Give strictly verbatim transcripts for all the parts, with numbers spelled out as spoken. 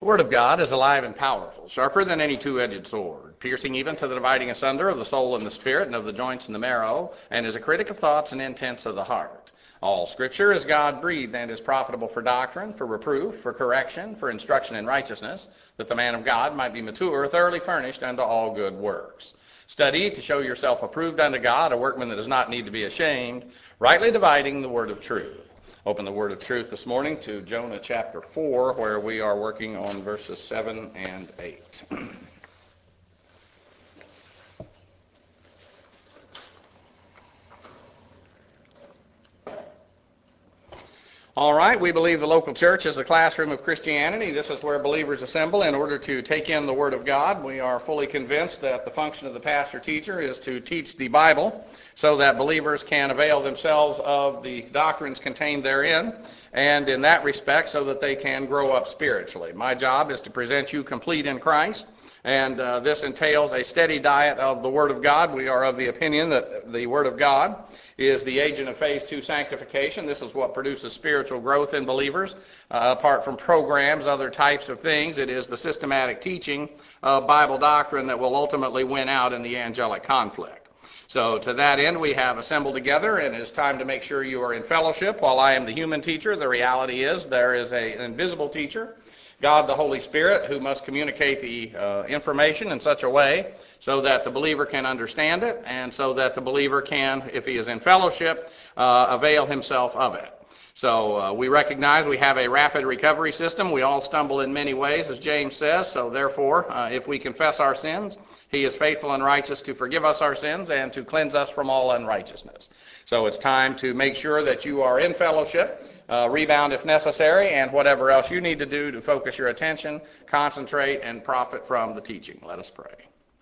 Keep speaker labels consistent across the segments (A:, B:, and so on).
A: The Word of God is alive and powerful, sharper than any two-edged sword, piercing even to the dividing asunder of the soul and the spirit and of the joints and the marrow, and is a critic of thoughts and intents of the heart. All Scripture is God-breathed and is profitable for doctrine, for reproof, for correction, for instruction in righteousness, that the man of God might be mature, thoroughly furnished unto all good works. Study to show yourself approved unto God, a workman that does not need to be ashamed, rightly dividing the word of truth. Open the word of truth this morning to Jonah chapter four, where we are working on verses seven and eight. All right, we believe the local church is the classroom of Christianity. This is where believers assemble in order to take in the Word of God. We are fully convinced that the function of the pastor-teacher is to teach the Bible so that believers can avail themselves of the doctrines contained therein, and in that respect so that they can grow up spiritually. My job is to present you complete in Christ, and uh, this entails a steady diet of the Word of God. We are of the opinion that the Word of God is the agent of phase two sanctification. This is what produces spiritual growth in believers. Uh, apart from programs, other types of things, it is the systematic teaching of Bible doctrine that will ultimately win out in the angelic conflict. So to that end, we have assembled together, and it is time to make sure you are in fellowship. While I am the human teacher, the reality is there is a, an invisible teacher, God the Holy Spirit, who must communicate the uh, information in such a way so that the believer can understand it, and so that the believer can, if he is in fellowship, uh, avail himself of it. So uh, we recognize we have a rapid recovery system. We all stumble in many ways, as James says. So therefore, uh, if we confess our sins, he is faithful and righteous to forgive us our sins and to cleanse us from all unrighteousness. So it's time to make sure that you are in fellowship, uh, rebound if necessary, and whatever else you need to do to focus your attention, concentrate, and profit from the teaching. Let us pray.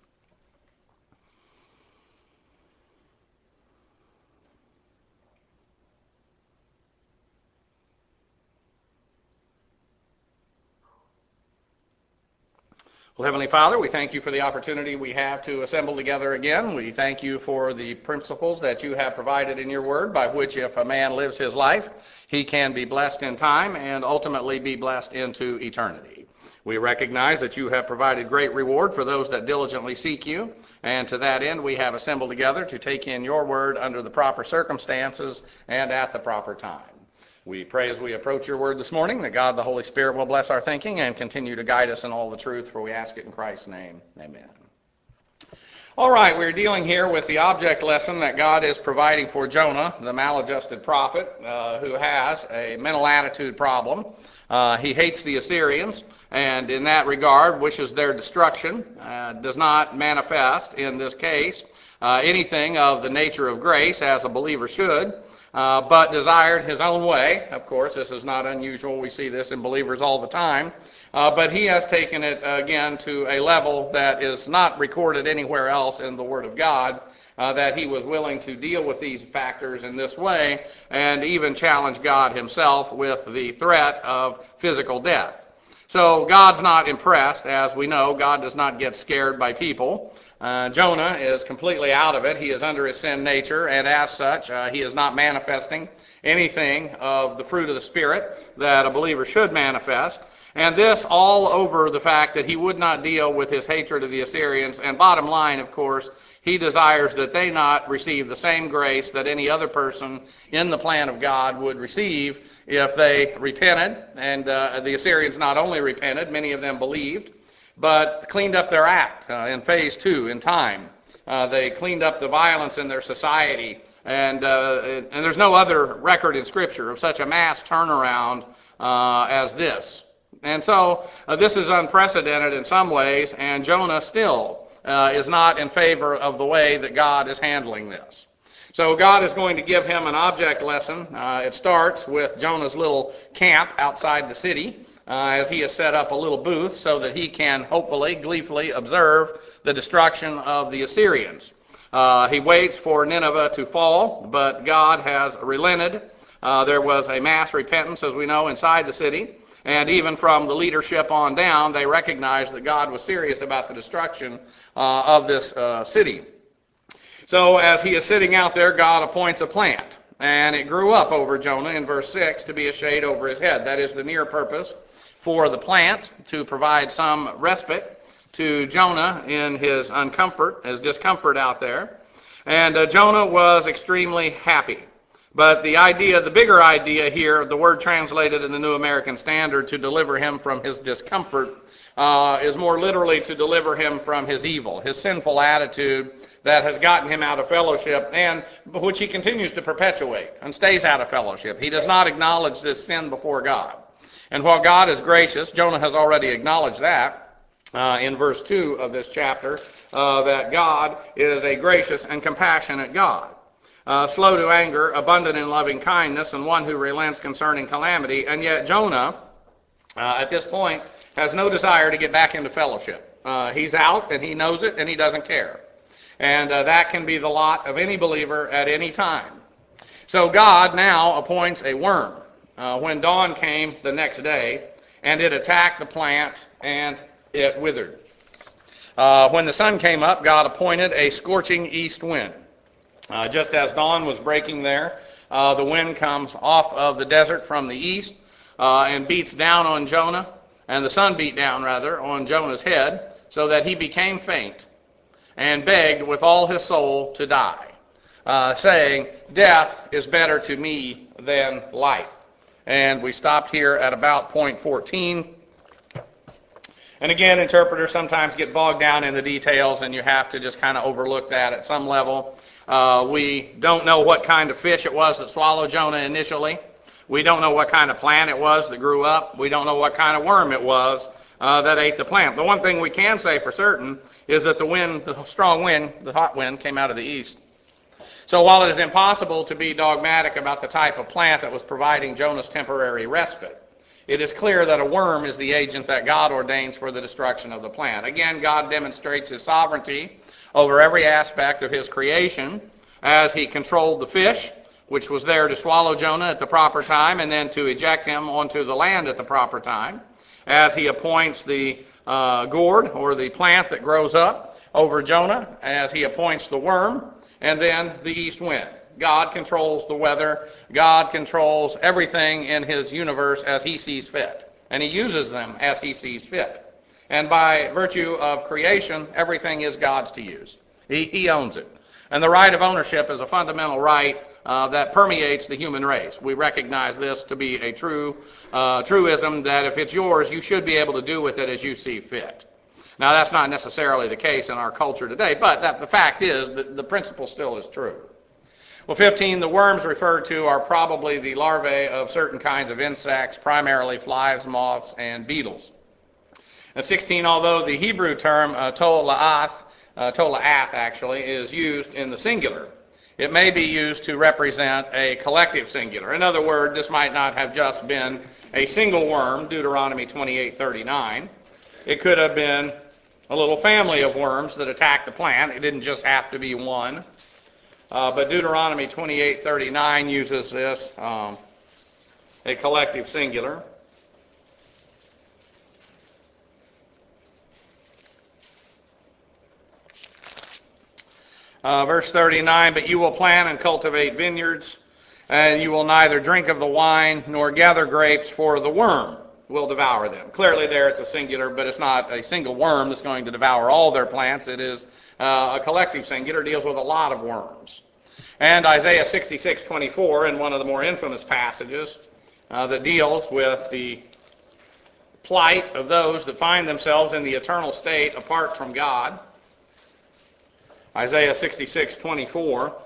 A: Well, Heavenly Father, we thank you for the opportunity we have to assemble together again. We thank you for the principles that you have provided in your word, by which if a man lives his life, he can be blessed in time and ultimately be blessed into eternity. We recognize that you have provided great reward for those that diligently seek you, and to that end we have assembled together to take in your word under the proper circumstances and at the proper time. We pray as we approach your word this morning that God the Holy Spirit will bless our thinking and continue to guide us in all the truth, for we ask it in Christ's name. Amen. All right, we're dealing here with the object lesson that God is providing for Jonah, the maladjusted prophet, uh, who has a mental attitude problem. Uh, he hates the Assyrians, and in that regard wishes their destruction. Uh, does not manifest, in this case, uh, anything of the nature of grace, as a believer should. Uh, but desired his own way. Of course, this is not unusual. We see this in believers all the time. Uh, but he has taken it, uh, again, to a level that is not recorded anywhere else in the Word of God, uh, that he was willing to deal with these factors in this way and even challenge God himself with the threat of physical death. So God's not impressed. As we know, God does not get scared by people. Uh, Jonah is completely out of it. He is under his sin nature, and as such, uh, he is not manifesting anything of the fruit of the Spirit that a believer should manifest. And this all over the fact that he would not deal with his hatred of the Assyrians. And bottom line, of course, he desires that they not receive the same grace that any other person in the plan of God would receive if they repented. And uh, the Assyrians not only repented, many of them believed, but cleaned up their act uh, in phase two, in time. Uh, they cleaned up the violence in their society. And, uh, and there's no other record in Scripture of such a mass turnaround uh, as this. And so uh, this is unprecedented in some ways, and Jonah still uh, is not in favor of the way that God is handling this. So God is going to give him an object lesson. Uh, it starts with Jonah's little camp outside the city, uh, as he has set up a little booth so that he can hopefully, gleefully observe the destruction of the Assyrians. Uh, he waits for Nineveh to fall, but God has relented. Uh, there was a mass repentance, as we know, inside the city. And even from the leadership on down, they recognized that God was serious about the destruction uh, of this uh, city. So as he is sitting out there, God appoints a plant. And it grew up over Jonah in verse six to be a shade over his head. That is the near purpose for the plant to provide some respite to Jonah in his uncomfort, his discomfort out there. And uh, Jonah was extremely happy. But the idea, the bigger idea here, the word translated in the New American Standard, to deliver him from his discomfort, uh, is more literally to deliver him from his evil, his sinful attitude that has gotten him out of fellowship, and which he continues to perpetuate and stays out of fellowship. He does not acknowledge this sin before God. And while God is gracious, Jonah has already acknowledged that uh, in verse two of this chapter, uh, that God is a gracious and compassionate God. Uh, slow to anger, abundant in loving kindness, and one who relents concerning calamity. And yet Jonah, uh, at this point, has no desire to get back into fellowship. Uh, he's out, and he knows it, and he doesn't care. And uh, that can be the lot of any believer at any time. So God now appoints a worm. Uh, when dawn came the next day, and it attacked the plant, and it withered. Uh, when the sun came up, God appointed a scorching east wind. Uh, just as dawn was breaking there, uh, the wind comes off of the desert from the east uh, and beats down on Jonah, and the sun beat down, rather, on Jonah's head, so that he became faint and begged with all his soul to die, uh, saying, "Death is better to me than life." And we stopped here at about point fourteen. And again, interpreters sometimes get bogged down in the details, and you have to just kind of overlook that at some level. Uh, we don't know what kind of fish it was that swallowed Jonah initially. We don't know what kind of plant it was that grew up. We don't know what kind of worm it was uh, that ate the plant. The one thing we can say for certain is that the wind, the strong wind, the hot wind, came out of the east. So while it is impossible to be dogmatic about the type of plant that was providing Jonah's temporary respite, it is clear that a worm is the agent that God ordains for the destruction of the plant. Again, God demonstrates his sovereignty over every aspect of his creation as he controlled the fish, which was there to swallow Jonah at the proper time and then to eject him onto the land at the proper time, as he appoints the uh, gourd or the plant that grows up over Jonah, as he appoints the worm, and then the east wind. God controls the weather. God controls everything in his universe as he sees fit. And he uses them as he sees fit. And by virtue of creation, everything is God's to use. He, he owns it. And the right of ownership is a fundamental right uh, that permeates the human race. We recognize this to be a true uh, truism, that if it's yours, you should be able to do with it as you see fit. Now, that's not necessarily the case in our culture today, but that, the fact is that the principle still is true. Well, fifteen, the worms referred to are probably the larvae of certain kinds of insects, primarily flies, moths, and beetles. And sixteen, although the Hebrew term uh, tola'ath, uh, tola'ath actually, is used in the singular, it may be used to represent a collective singular. In other words, this might not have just been a single worm, Deuteronomy twenty-eight thirty-nine. It could have been a little family of worms that attacked the plant. It didn't just have to be one. Uh, but Deuteronomy twenty-eight thirty-nine uses this, um, a collective singular. Uh, verse thirty-nine, but you will plant and cultivate vineyards, and you will neither drink of the wine nor gather grapes, for the worm will devour them. Clearly there it's a singular, but it's not a single worm that's going to devour all their plants. It is uh, a collective singular, deals with a lot of worms. And Isaiah sixty-six twenty-four, in one of the more infamous passages uh, that deals with the plight of those that find themselves in the eternal state apart from God. Isaiah sixty-six twenty-four.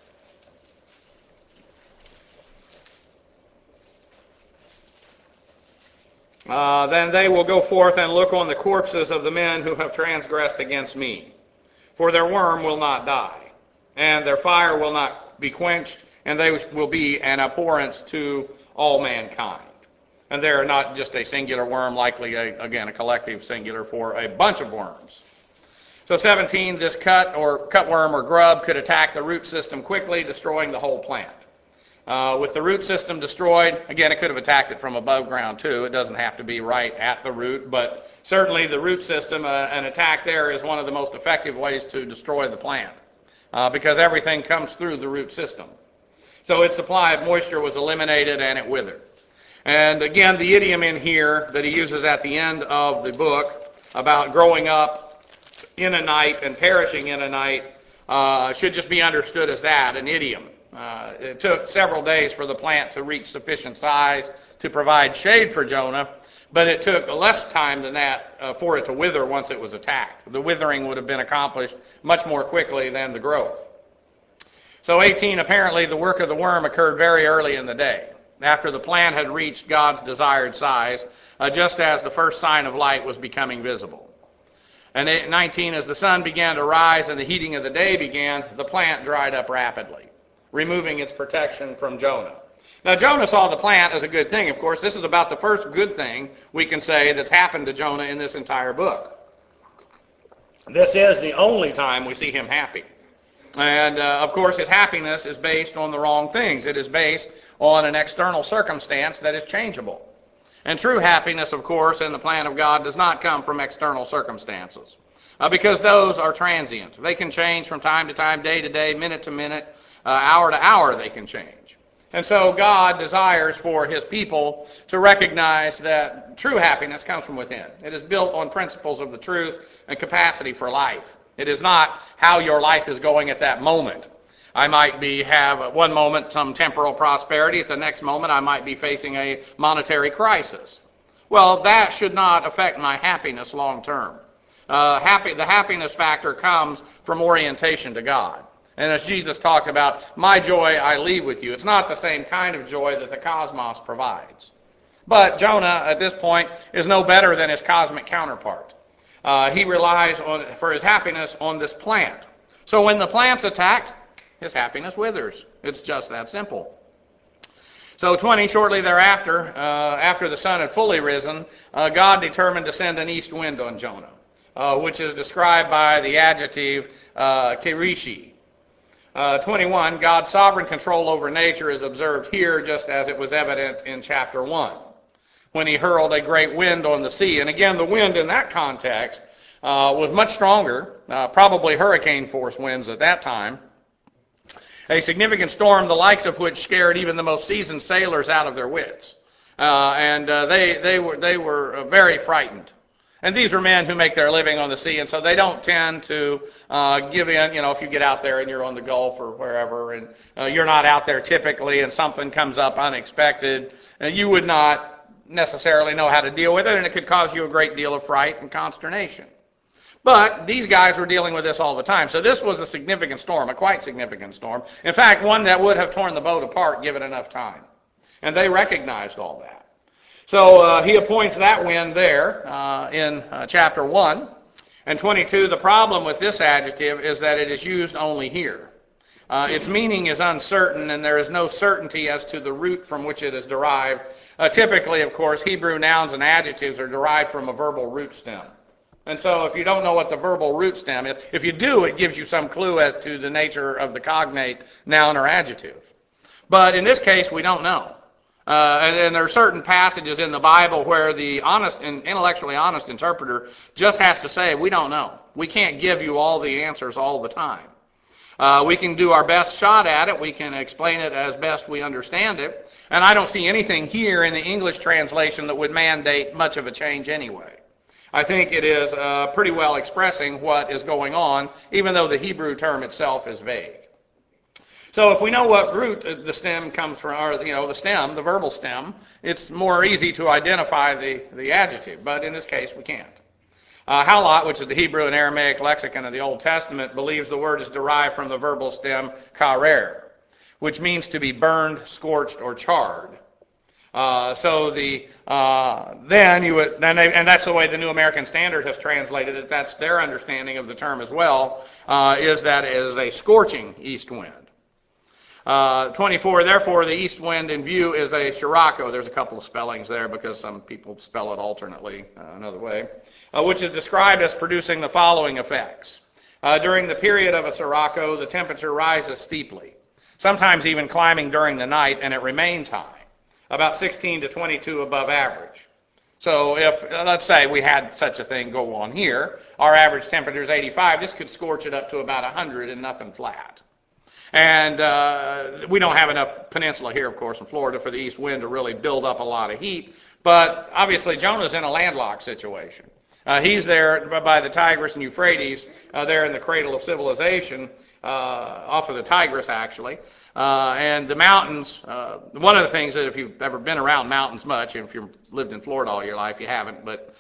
A: Uh, then they will go forth and look on the corpses of the men who have transgressed against me. For their worm will not die, and their fire will not be quenched, and they will be an abhorrence to all mankind. And they are not just a singular worm, likely, a, again, a collective singular for a bunch of worms. So seventeen, this cut or cutworm or grub could attack the root system quickly, destroying the whole plant. Uh, with the root system destroyed, again, it could have attacked it from above ground too. It doesn't have to be right at the root, but certainly the root system, uh, an attack there is one of the most effective ways to destroy the plant uh, because everything comes through the root system. So its supply of moisture was eliminated and it withered. And again, the idiom in here that he uses at the end of the book about growing up in a night and perishing in a night uh, should just be understood as that, an idiom. Uh, it took several days for the plant to reach sufficient size to provide shade for Jonah, but it took less time than that uh, for it to wither once it was attacked. The withering would have been accomplished much more quickly than the growth. So eighteen, apparently the work of the worm occurred very early in the day, after the plant had reached God's desired size, uh, just as the first sign of light was becoming visible. And nineteen, as the sun began to rise and the heating of the day began, the plant dried up rapidly, removing its protection from Jonah. Now, Jonah saw the plant as a good thing, of course. This is about the first good thing we can say that's happened to Jonah in this entire book. This is the only time we see him happy. And, uh, of course, his happiness is based on the wrong things. It is based on an external circumstance that is changeable. And true happiness, of course, in the plan of God does not come from external circumstances, uh, because those are transient. They can change from time to time, day to day, minute to minute, uh, hour to hour they can change. And so God desires for his people to recognize that true happiness comes from within. It is built on principles of the truth and capacity for life. It is not how your life is going at that moment. I might be have at one moment some temporal prosperity. At the next moment, I might be facing a monetary crisis. Well, that should not affect my happiness long term. Uh, happy, the happiness factor comes from orientation to God. And as Jesus talked about, my joy I leave with you. It's not the same kind of joy that the cosmos provides. But Jonah, at this point, is no better than his cosmic counterpart. Uh, he relies on, for his happiness on this plant. So when the plant's attacked, his happiness withers. It's just that simple. So twenty, shortly thereafter, uh, after the sun had fully risen, uh, God determined to send an east wind on Jonah, uh, which is described by the adjective uh, kerishi. Uh, twenty-one, God's sovereign control over nature is observed here just as it was evident in chapter one, when he hurled a great wind on the sea. And again, the wind in that context uh, was much stronger, uh, probably hurricane force winds at that time. A significant storm, the likes of which scared even the most seasoned sailors out of their wits. Uh, and uh, they, they were, they were very frightened. And these are men who make their living on the sea, and so they don't tend to uh, give in. You know, if you get out there and you're on the Gulf or wherever, and uh, you're not out there typically, and something comes up unexpected, uh, you would not necessarily know how to deal with it, and it could cause you a great deal of fright and consternation. But these guys were dealing with this all the time. So this was a significant storm, a quite significant storm. In fact, one that would have torn the boat apart given enough time. And they recognized all that. So uh, he appoints that wind there uh, in uh, chapter one. And twenty-two, the problem with this adjective is that it is used only here. Uh, its meaning is uncertain, and there is no certainty as to the root from which it is derived. Uh, typically, of course, Hebrew nouns and adjectives are derived from a verbal root stem. And so if you don't know what the verbal root stem is, if you do, it gives you some clue as to the nature of the cognate noun or adjective. But in this case, we don't know. Uh, and, and there are certain passages in the Bible where the honest and intellectually honest interpreter just has to say, we don't know. We can't give you all the answers all the time. Uh, we can do our best shot at it. We can explain it as best we understand it. And I don't see anything here in the English translation that would mandate much of a change anyway. I think it is uh, pretty well expressing what is going on, even though the Hebrew term itself is vague. So if we know what root the stem comes from, or you know the stem, the verbal stem, it's more easy to identify the, the adjective. But in this case, we can't. Uh, Halot, which is the Hebrew and Aramaic lexicon of the Old Testament, believes the word is derived from the verbal stem karer, which means to be burned, scorched, or charred. Uh, so the uh, then you would, then they, and that's the way the New American Standard has translated it. That's their understanding of the term as well. Uh, is that it is a scorching east wind. Uh, twenty-four. Therefore, the east wind in view is a sirocco. There's a couple of spellings there because some people spell it alternately uh, another way, uh, which is described as producing the following effects. Uh, during the period of a sirocco, the temperature rises steeply, sometimes even climbing during the night, and it remains high. About sixteen to twenty-two above average. So if, let's say we had such a thing go on here, our average temperature is eighty-five, this could scorch it up to about one hundred and nothing flat. And uh, we don't have enough peninsula here, of course, in Florida for the east wind to really build up a lot of heat. But obviously, Jonah's in a landlocked situation. Uh, he's there by the Tigris and Euphrates, uh, there in the cradle of civilization, uh, off of the Tigris, actually. Uh, and the mountains, uh, one of the things that if you've ever been around mountains much, and if you've lived in Florida all your life, you haven't, but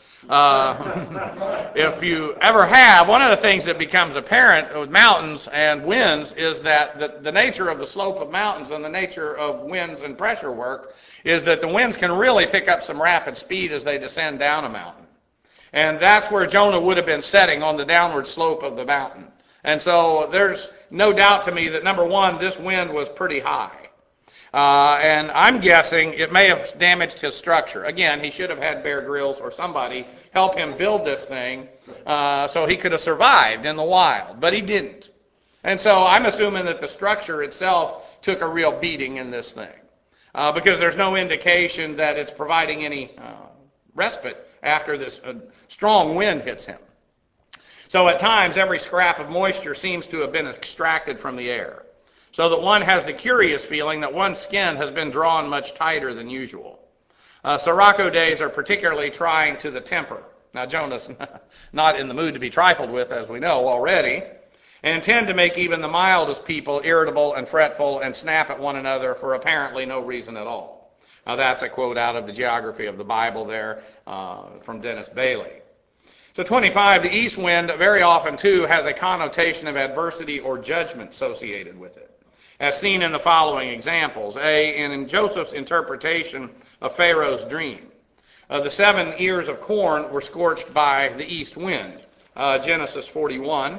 A: uh, if you ever have, one of the things that becomes apparent with mountains and winds is that the, the nature of the slope of mountains and the nature of winds and pressure work is that the winds can really pick up some rapid speed as they descend down a mountain. And that's where Jonah would have been setting, on the downward slope of the mountain. And so there's no doubt to me that, number one, this wind was pretty high. Uh, and I'm guessing it may have damaged his structure. Again, he should have had Bear Grylls or somebody help him build this thing uh, so he could have survived in the wild. But he didn't. And so I'm assuming that the structure itself took a real beating in this thing. Uh, because there's no indication that it's providing any uh, respite after this uh, strong wind hits him. So at times, every scrap of moisture seems to have been extracted from the air, so that one has the curious feeling that one's skin has been drawn much tighter than usual. Uh, Sirocco days are particularly trying to the temper. Now, Jonah's not in the mood to be trifled with, as we know already, and tend to make even the mildest people irritable and fretful and snap at one another for apparently no reason at all. Now, that's a quote out of the Geography of the Bible there uh, from Dennis Bailey. So twenty-five, the east wind very often, too, has a connotation of adversity or judgment associated with it, as seen in the following examples. A, in Joseph's interpretation of Pharaoh's dream. Uh, the seven ears of corn were scorched by the east wind, uh, Genesis forty-one,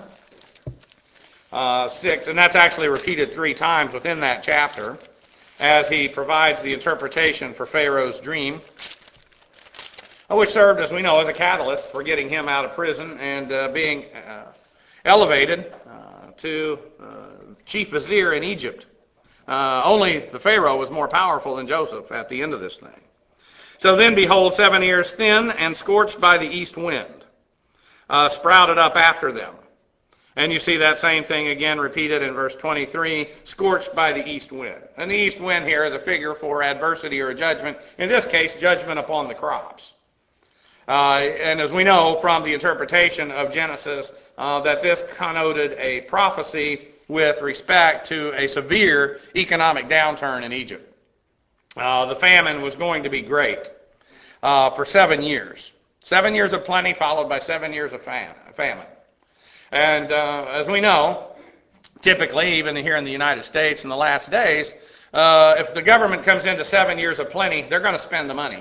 A: uh, six, and that's actually repeated three times within that chapter, as he provides the interpretation for Pharaoh's dream, which served, as we know, as a catalyst for getting him out of prison and uh, being uh, elevated uh, to uh, chief vizier in Egypt. Uh, only the Pharaoh was more powerful than Joseph at the end of this thing. So then, behold, seven ears thin and scorched by the east wind uh, sprouted up after them. And you see that same thing again repeated in verse twenty-three, scorched by the east wind. And the east wind here is a figure for adversity or judgment. In this case, judgment upon the crops. Uh, and as we know from the interpretation of Genesis, uh, that this connoted a prophecy with respect to a severe economic downturn in Egypt. Uh, the famine was going to be great uh, for seven years. Seven years of plenty followed by seven years of famine. And uh, as we know, typically, even here in the United States in the last days, uh, if the government comes into seven years of plenty, they're going to spend the money.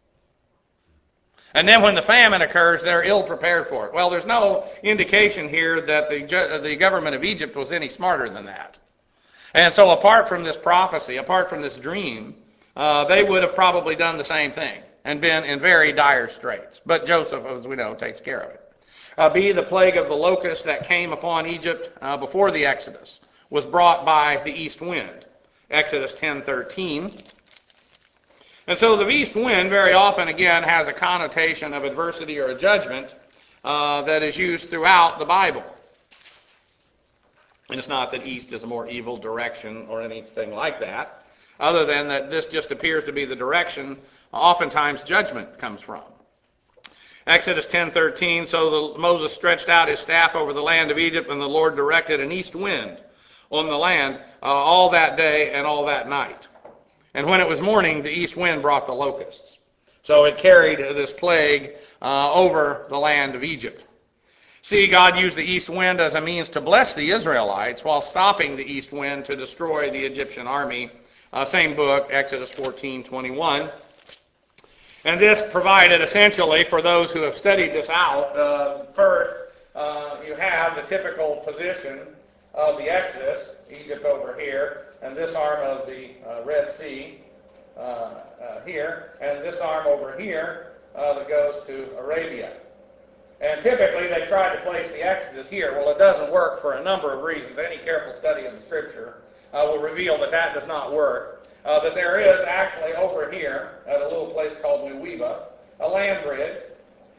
A: And then when the famine occurs, they're ill prepared for it. Well, there's no indication here that the, the government of Egypt was any smarter than that. And so apart from this prophecy, apart from this dream, uh, they would have probably done the same thing and been in very dire straits. But Joseph, as we know, takes care of it. Uh, B, the plague of the locust that came upon Egypt uh, before the Exodus was brought by the east wind. Exodus ten thirteen. And so the east wind very often, again, has a connotation of adversity or a judgment uh, that is used throughout the Bible. And it's not that east is a more evil direction or anything like that, other than that this just appears to be the direction oftentimes judgment comes from. Exodus ten thirteen, so the, Moses stretched out his staff over the land of Egypt, and the Lord directed an east wind on the land uh, all that day and all that night. And when it was morning, the east wind brought the locusts. So it carried this plague uh, over the land of Egypt. See, God used the east wind as a means to bless the Israelites while stopping the east wind to destroy the Egyptian army. Uh, same book, Exodus fourteen twenty-one. And this provided essentially, for those who have studied this out, uh, first, uh, you have the typical position of the Exodus, Egypt over here, and this arm of the uh, Red Sea uh, uh, here, and this arm over here uh, that goes to Arabia. And typically they try to place the Exodus here. Well, it doesn't work for a number of reasons. Any careful study of the Scripture uh, will reveal that that does not work. Uh, that there is actually over here, at a little place called Nuweiba, a land bridge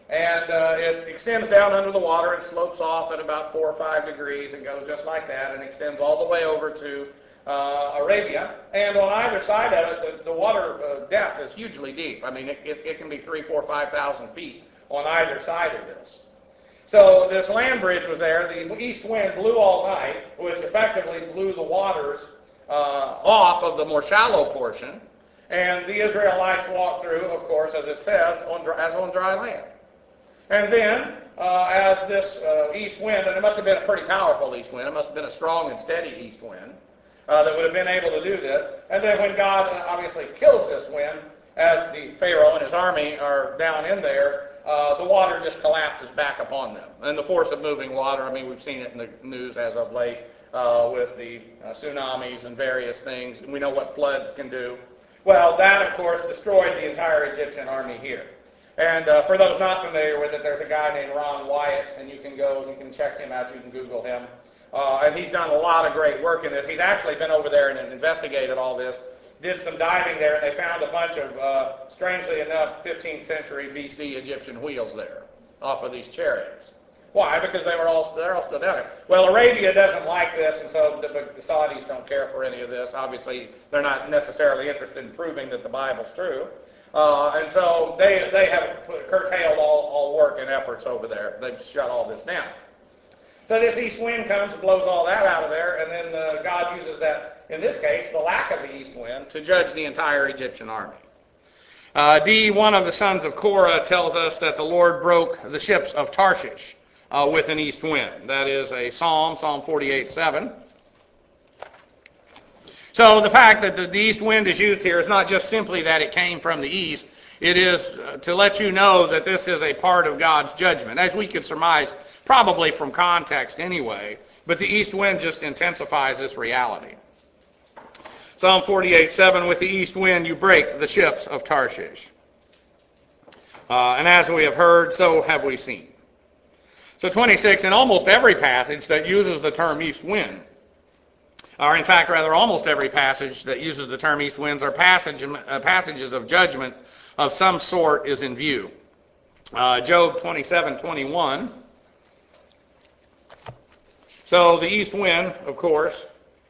A: And uh, it extends down under the water. It slopes off at about four or five degrees and goes just like that and extends all the way over to uh, Arabia. And on either side of it, the, the water uh, depth is hugely deep. I mean, it, it, it can be three, four, five thousand feet on either side of this. So this land bridge was there. The east wind blew all night, which effectively blew the waters uh, off of the more shallow portion. And the Israelites walked through, of course, as it says, on dry, as on dry land. And then, uh, as this uh, east wind, and it must have been a pretty powerful east wind, it must have been a strong and steady east wind uh, that would have been able to do this. And then when God obviously kills this wind, as the Pharaoh and his army are down in there, uh, the water just collapses back upon them. And the force of moving water, I mean, we've seen it in the news as of late uh, with the uh, tsunamis and various things. And we know what floods can do. Well, that, of course, destroyed the entire Egyptian army here. And uh, for those not familiar with it, there's a guy named Ron Wyatt, and you can go, you can check him out, you can Google him. Uh, and he's done a lot of great work in this. He's actually been over there and investigated all this, did some diving there, and they found a bunch of, uh, strangely enough, fifteenth century B C Egyptian wheels there off of these chariots. Why? Because they were all, they're all still down there. Well, Arabia doesn't like this, and so the, the Saudis don't care for any of this. Obviously, they're not necessarily interested in proving that the Bible's true. Uh, and so they they have put, curtailed all, all work and efforts over there. They've shut all this down. So this east wind comes and blows all that out of there, and then uh, God uses that, in this case, the lack of the east wind, to judge the entire Egyptian army. Uh, D, one of the sons of Korah, tells us that the Lord broke the ships of Tarshish uh, with an east wind. That is a psalm, Psalm forty-eight seven. So the fact that the, the east wind is used here is not just simply that it came from the east. It is uh, to let you know that this is a part of God's judgment, as we could surmise probably from context anyway. But the east wind just intensifies this reality. Psalm forty-eight seven, with the east wind you break the ships of Tarshish. Uh, and as we have heard, so have we seen. So twenty-six, in almost every passage that uses the term east wind, or in fact, rather, almost every passage that uses the term east winds are passage, uh, passages of judgment of some sort is in view. Uh, Job twenty-seven twenty-one. So the east wind, of course,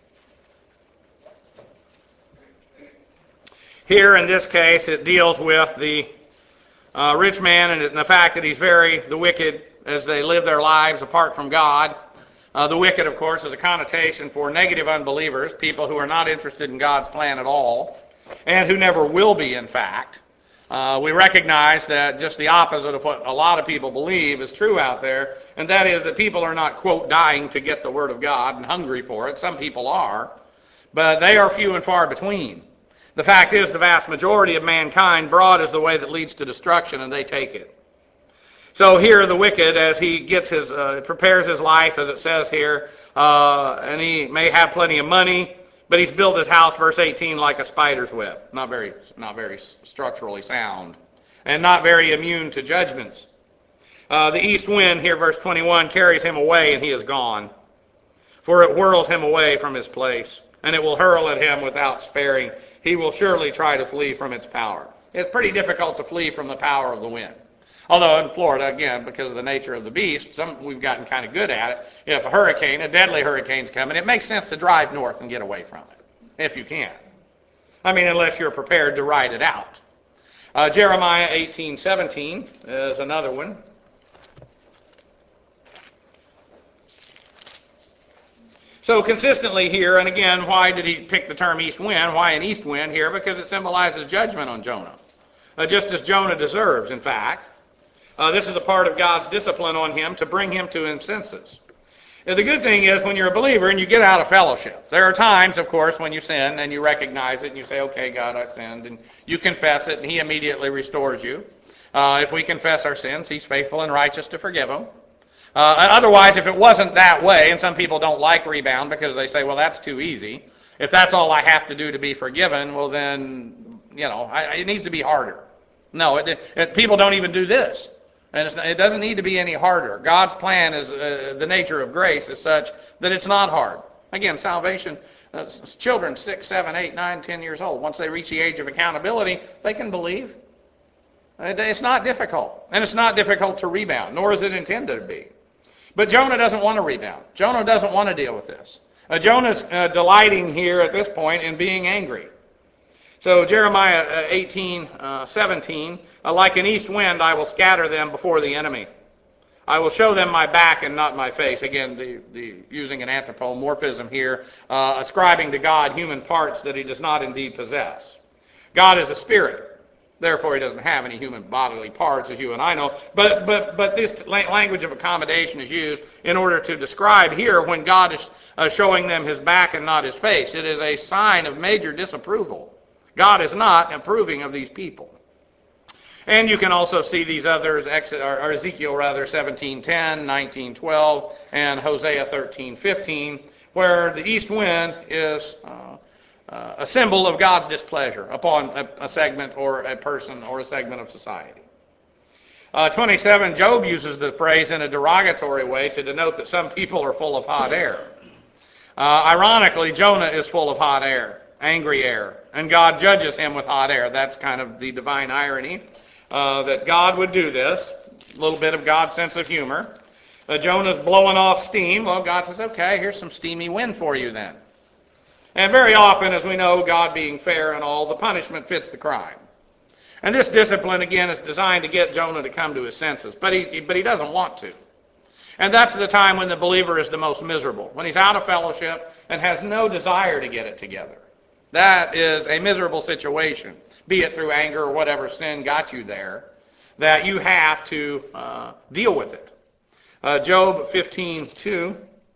A: here in this case, it deals with the uh, rich man and the fact that he's very, the wicked, as they live their lives apart from God. Uh, the wicked, of course, is a connotation for negative unbelievers, people who are not interested in God's plan at all, and who never will be, in fact. Uh, we recognize that just the opposite of what a lot of people believe is true out there, and that is that people are not, quote, dying to get the Word of God and hungry for it. Some people are, but they are few and far between. The fact is, the vast majority of mankind, broad is the way that leads to destruction, and they take it. So here the wicked, as he gets his, uh, prepares his life, as it says here, uh, and he may have plenty of money, but he's built his house, verse eighteen, like a spider's web. Not very, not very structurally sound, and not very immune to judgments. Uh, the east wind, here, verse twenty-one, carries him away, and he is gone. For it whirls him away from his place, and it will hurl at him without sparing. He will surely try to flee from its power. It's pretty difficult to flee from the power of the wind. Although in Florida, again, because of the nature of the beast, some we've gotten kind of good at it. If a hurricane, a deadly hurricane's coming, it makes sense to drive north and get away from it, if you can. I mean, unless you're prepared to ride it out. Uh, Jeremiah eighteen seventeen is another one. So consistently here, and again, why did he pick the term east wind? Why an east wind here? Because it symbolizes judgment on Jonah. Uh, just as Jonah deserves, in fact. Uh, this is a part of God's discipline on him to bring him to his senses. Now, the good thing is when you're a believer and you get out of fellowship, there are times, of course, when you sin and you recognize it and you say, okay, God, I sinned, and you confess it, and he immediately restores you. Uh, if we confess our sins, he's faithful and righteous to forgive them. Uh, otherwise, if it wasn't that way, and some people don't like rebound because they say, well, that's too easy. If that's all I have to do to be forgiven, well, then, you know, I, it needs to be harder. No, it, it, people don't even do this. And it's not, it doesn't need to be any harder. God's plan is, uh, the nature of grace is such that it's not hard. Again, salvation, uh, children six, seven, eight, nine, ten years old, once they reach the age of accountability, they can believe. It's not difficult, and it's not difficult to rebound, nor is it intended to be. But Jonah doesn't want to rebound. Jonah doesn't want to deal with this. Uh, Jonah's uh, delighting here at this point in being angry. So Jeremiah eighteen, seventeen, like an east wind I will scatter them before the enemy. I will show them my back and not my face. Again, the, the using an anthropomorphism here, uh, ascribing to God human parts that he does not indeed possess. God is a spirit. Therefore, he doesn't have any human bodily parts, as you and I know. But but but this language of accommodation is used in order to describe here when God is uh, showing them his back and not his face. It is a sign of major disapproval. God is not approving of these people. And you can also see these others, or Ezekiel rather, seventeen ten, nineteen twelve, and Hosea thirteen fifteen, where the east wind is uh, uh, a symbol of God's displeasure upon a, a segment or a person or a segment of society. Uh, twenty-seven, Job uses the phrase in a derogatory way to denote that some people are full of hot air. Uh, ironically, Jonah is full of hot air, angry air, and God judges him with hot air. That's kind of the divine irony. Uh, that God would do this, a little bit of God's sense of humor. Uh, Jonah's blowing off steam. Well, God says, okay, here's some steamy wind for you then. And very often, as we know, God being fair and all, the punishment fits the crime. And this discipline, again, is designed to get Jonah to come to his senses, but he, but he doesn't want to. And that's the time when the believer is the most miserable, when he's out of fellowship and has no desire to get it together. That is a miserable situation, be it through anger or whatever sin got you there, that you have to uh, deal with it. Uh, Job fifteen two,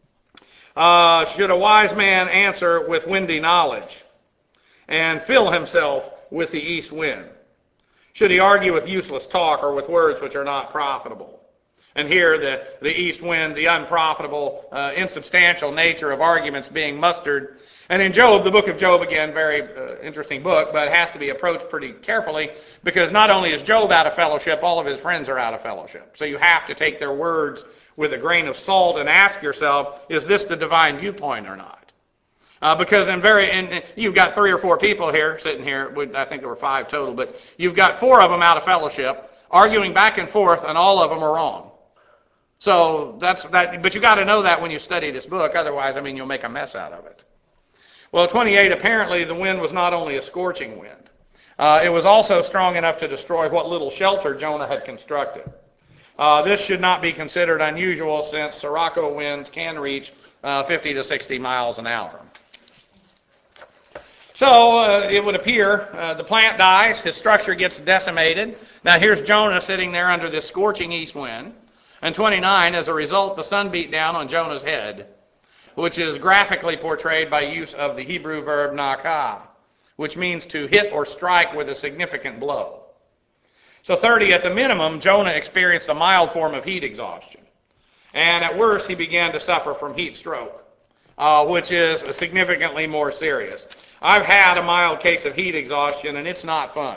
A: uh, should a wise man answer with windy knowledge and fill himself with the east wind? Should he argue with useless talk or with words which are not profitable? And here the, the east wind, the unprofitable, uh, insubstantial nature of arguments being mustered. And in Job, the book of Job, again, very uh, interesting book, but it has to be approached pretty carefully because not only is Job out of fellowship, all of his friends are out of fellowship. So you have to take their words with a grain of salt and ask yourself, is this the divine viewpoint or not? Uh, because in very, in, you've got three or four people here, sitting here, I think there were five total, but you've got four of them out of fellowship, arguing back and forth, and all of them are wrong. So that's that, but you got to know that when you study this book. Otherwise, I mean, you'll make a mess out of it. Well, twenty-eight, apparently the wind was not only a scorching wind. Uh, it was also strong enough to destroy what little shelter Jonah had constructed. Uh, this should not be considered unusual since Sirocco winds can reach uh, fifty to sixty miles an hour. So uh, it would appear uh, the plant dies, his structure gets decimated. Now here's Jonah sitting there under this scorching east wind. And twenty-nine, as a result, the sun beat down on Jonah's head, which is graphically portrayed by use of the Hebrew verb nakah, which means to hit or strike with a significant blow. So thirty, at the minimum, Jonah experienced a mild form of heat exhaustion. And at worst, he began to suffer from heat stroke, uh, which is significantly more serious. I've had a mild case of heat exhaustion, and it's not fun.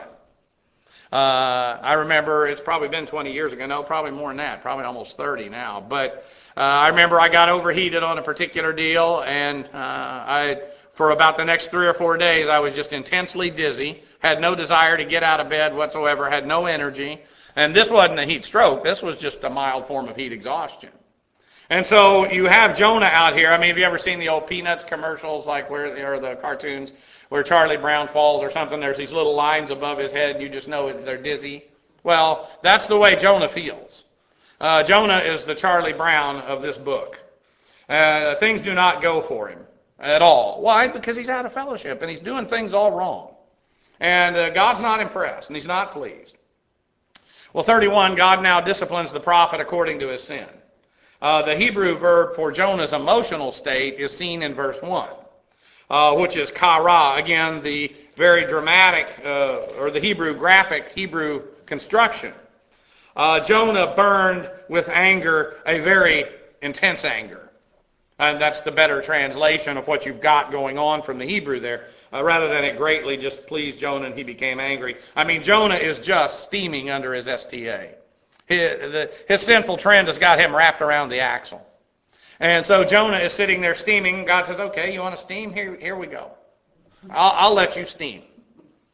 A: Uh, I remember, it's probably been twenty years ago, no, probably more than that, probably almost thirty now. But uh, I remember I got overheated on a particular deal, and uh, I, for about the next three or four days, I was just intensely dizzy, had no desire to get out of bed whatsoever, had no energy. And this wasn't a heat stroke, this was just a mild form of heat exhaustion. And so you have Jonah out here. I mean, have you ever seen the old Peanuts commercials, like where, or the cartoons, where Charlie Brown falls or something? There's these little lines above his head, and you just know they're dizzy. Well, that's the way Jonah feels. Uh, Jonah is the Charlie Brown of this book. Uh, things do not go for him at all. Why? Because he's out of fellowship, and he's doing things all wrong. And uh, God's not impressed, and he's not pleased. Well, thirty-one, God now disciplines the prophet according to his sin. Uh, the Hebrew verb for Jonah's emotional state is seen in verse one, uh, which is kara. Again, the very dramatic, uh, or the Hebrew graphic Hebrew construction. Uh, Jonah burned with anger, a very intense anger. And that's the better translation of what you've got going on from the Hebrew there, uh, rather than it greatly just pleased Jonah and he became angry. I mean, Jonah is just steaming under his S T A. His, the, his sinful trend has got him wrapped around the axle. And so Jonah is sitting there steaming. God says, okay, you want to steam? Here, here we go. I'll, I'll let you steam.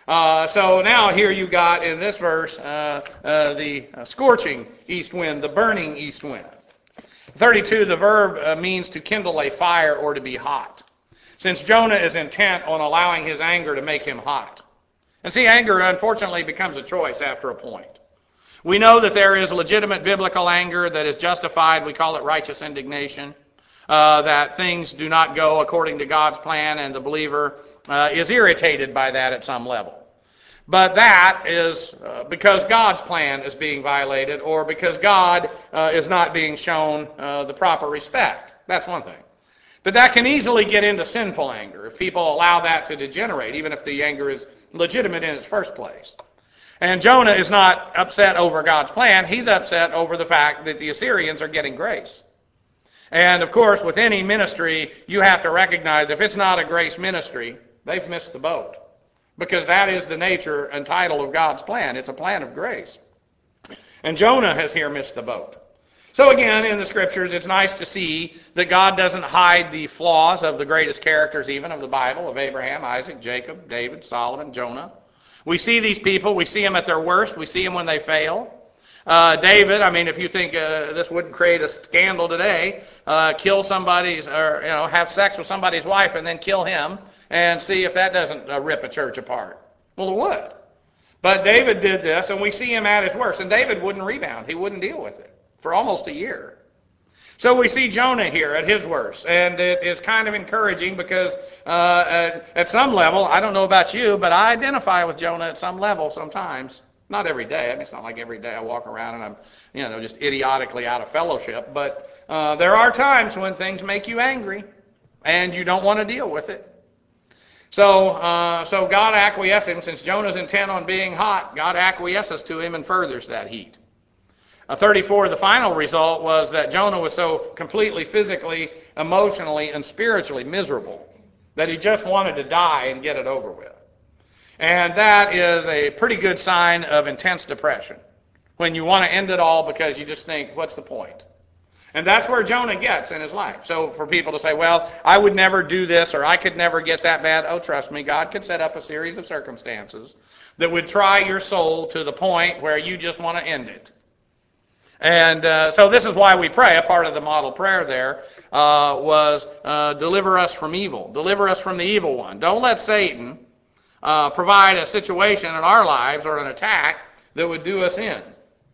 A: Uh, so now here you got in this verse uh, uh, the uh, scorching east wind, the burning east wind. thirty-two, the verb uh, means to kindle a fire or to be hot. Since Jonah is intent on allowing his anger to make him hot. And see, anger unfortunately becomes a choice after a point. We know that there is legitimate biblical anger that is justified. We call it righteous indignation. Uh, that things do not go according to God's plan, and the believer uh, is irritated by that at some level. But that is uh, because God's plan is being violated, or because God uh, is not being shown uh, the proper respect. That's one thing. But that can easily get into sinful anger if people allow that to degenerate, even if the anger is legitimate in its first place. And Jonah is not upset over God's plan. He's upset over the fact that the Assyrians are getting grace. And of course, with any ministry, you have to recognize if it's not a grace ministry, they've missed the boat. Because that is the nature and title of God's plan. It's a plan of grace. And Jonah has here missed the boat. So again, in the Scriptures, it's nice to see that God doesn't hide the flaws of the greatest characters even of the Bible, of Abraham, Isaac, Jacob, David, Solomon, Jonah. We see these people. We see them at their worst. We see them when they fail. Uh, David, I mean, if you think uh, this wouldn't create a scandal today, uh, kill somebody's, or you know, have sex with somebody's wife and then kill him, and see if that doesn't uh, rip a church apart. Well, it would. But David did this, and we see him at his worst. And David wouldn't rebound. He wouldn't deal with it for almost a year. So we see Jonah here at his worst, and it is kind of encouraging because uh, at, at some level, I don't know about you, but I identify with Jonah at some level sometimes. Not every day. I mean, it's not like every day I walk around and I'm, you know, just idiotically out of fellowship. But uh, there are times when things make you angry, and you don't want to deal with it. So, uh, so God acquiesces him. Since Jonah's intent on being hot, God acquiesces to him and furthers that heat. Uh, thirty-four, the final result was that Jonah was so completely physically, emotionally, and spiritually miserable that he just wanted to die and get it over with. And that is a pretty good sign of intense depression, when you want to end it all because you just think, what's the point? And that's where Jonah gets in his life. So for people to say, well, I would never do this, or I could never get that bad, oh, trust me, God could set up a series of circumstances that would try your soul to the point where you just want to end it. And uh, so this is why we pray. A part of the model prayer there uh, was, uh, deliver us from evil. Deliver us from the evil one. Don't let Satan uh, provide a situation in our lives or an attack that would do us in.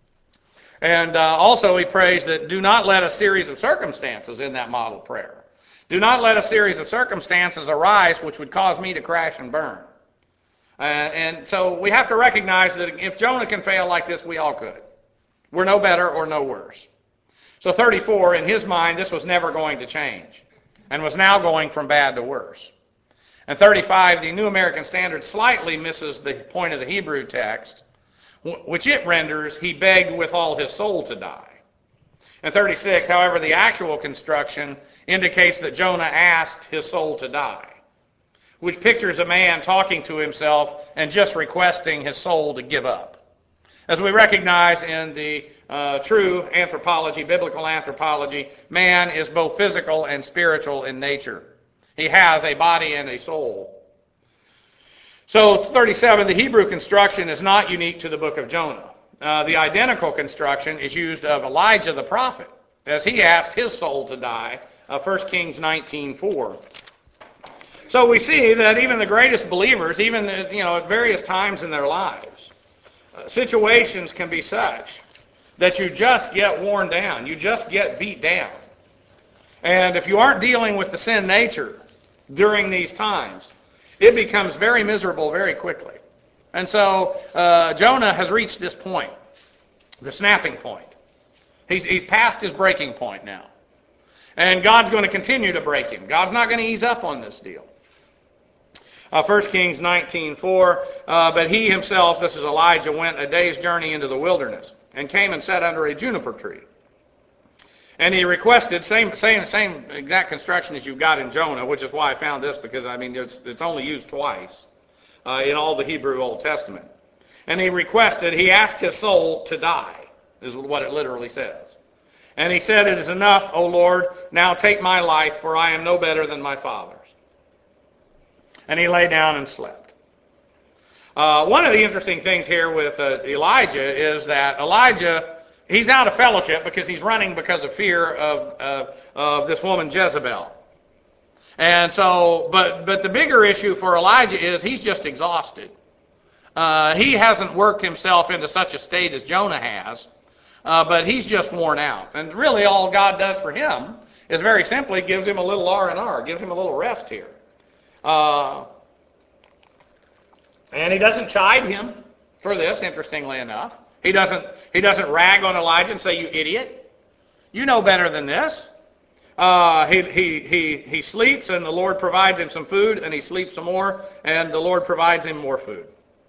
A: And uh, also he prays that do not let a series of circumstances in that model prayer. Do not let a series of circumstances arise which would cause me to crash and burn. Uh, and so we have to recognize that if Jonah can fail like this, we all could. We're no better or no worse. So thirty-four, in his mind, this was never going to change and was now going from bad to worse. And thirty-five, the New American Standard slightly misses the point of the Hebrew text, which it renders, he begged with all his soul to die. And thirty-six, however, the actual construction indicates that Jonah asked his soul to die, which pictures a man talking to himself and just requesting his soul to give up. As we recognize in the uh, true anthropology, biblical anthropology, man is both physical and spiritual in nature. He has a body and a soul. So thirty-seven, the Hebrew construction is not unique to the book of Jonah. Uh, the identical construction is used of Elijah the prophet, as he asked his soul to die, uh, First Kings nineteen four. So we see that even the greatest believers, even you know at various times in their lives, situations can be such that you just get worn down. You just get beat down. And if you aren't dealing with the sin nature during these times, it becomes very miserable very quickly. And so uh, Jonah has reached this point, the snapping point. He's, he's past his breaking point now. And God's going to continue to break him. God's not going to ease up on this deal. Uh, First Kings nineteen four, uh, but he himself, this is Elijah, went a day's journey into the wilderness and came and sat under a juniper tree. And he requested, same same same exact construction as you've got in Jonah, which is why I found this, because I mean it's, it's only used twice uh, in all the Hebrew Old Testament. And he requested, he asked his soul to die, is what it literally says. And he said, it is enough, O Lord, now take my life, for I am no better than my father's. And he lay down and slept. Uh, one of the interesting things here with uh, Elijah is that Elijah, he's out of fellowship because he's running because of fear of, uh, of this woman Jezebel. And so, but but the bigger issue for Elijah is he's just exhausted. Uh, he hasn't worked himself into such a state as Jonah has, uh, but he's just worn out. And really all God does for him is very simply gives him a little R and R, gives him a little rest here. Uh, and he doesn't chide him for this, interestingly enough. He doesn't, he doesn't rag on Elijah and say, you idiot, you know better than this. Uh, he, he, he, he sleeps, and the Lord provides him some food, and he sleeps some more, and the Lord provides him more food.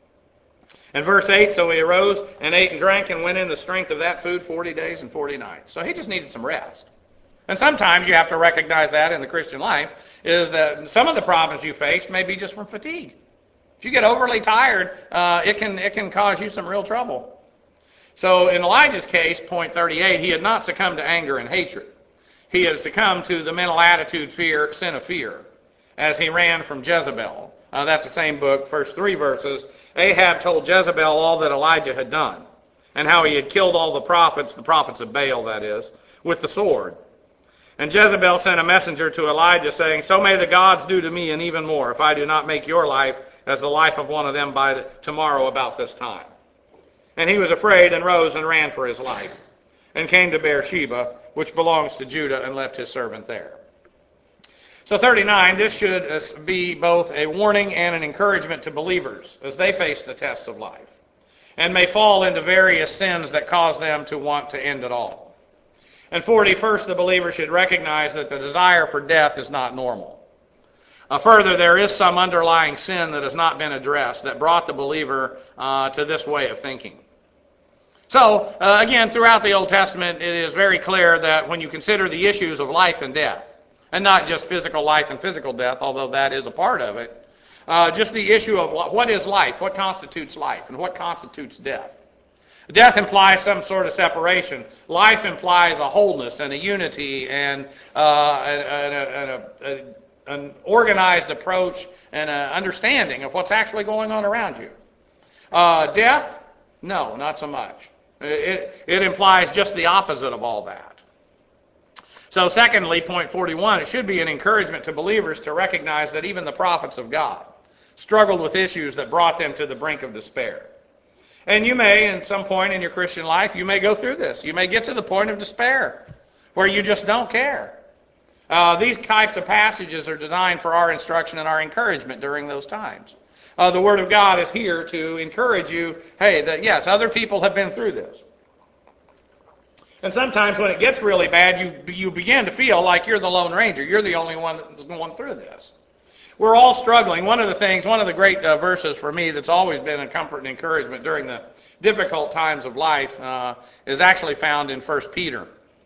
A: In verse eight, so he arose and ate and drank and went in the strength of that food forty days and forty nights. So he just needed some rest. And sometimes you have to recognize that in the Christian life, is that some of the problems you face may be just from fatigue. If you get overly tired, uh, it can, it can cause you some real trouble. So in Elijah's case, point thirty-eight, he had not succumbed to anger and hatred. He had succumbed to the mental attitude, fear, sin of fear, as he ran from Jezebel. Uh, that's the same book, first three verses. Ahab told Jezebel all that Elijah had done, and how he had killed all the prophets, the prophets of Baal, that is, with the sword. And Jezebel sent a messenger to Elijah, saying, so may the gods do to me, and even more, if I do not make your life as the life of one of them by tomorrow about this time. And he was afraid, and rose and ran for his life, and came to Beersheba, which belongs to Judah, and left his servant there. So thirty-nine, this should be both a warning and an encouragement to believers as they face the tests of life, and may fall into various sins that cause them to want to end it all. And forty, first, the believer should recognize that the desire for death is not normal. Uh, further, there is some underlying sin that has not been addressed that brought the believer uh, to this way of thinking. So, uh, again, throughout the Old Testament, it is very clear that when you consider the issues of life and death, and not just physical life and physical death, although that is a part of it, uh, just the issue of what is life, what constitutes life, and what constitutes death. Death implies some sort of separation. Life implies a wholeness and a unity and, uh, and, a, and a, a, an organized approach and an understanding of what's actually going on around you. Uh, death? No, not so much. It, it implies just the opposite of all that. So secondly, point forty-one, it should be an encouragement to believers to recognize that even the prophets of God struggled with issues that brought them to the brink of despair. And you may, at some point in your Christian life, you may go through this. You may get to the point of despair where you just don't care. Uh, these types of passages are designed for our instruction and our encouragement during those times. Uh, the Word of God is here to encourage you, hey, that yes, other people have been through this. And sometimes when it gets really bad, you you begin to feel like you're the Lone Ranger. You're the only one that's going through this. We're all struggling. One of the things, one of the great uh, verses for me that's always been a comfort and encouragement during the difficult times of life uh, is actually found in First Peter.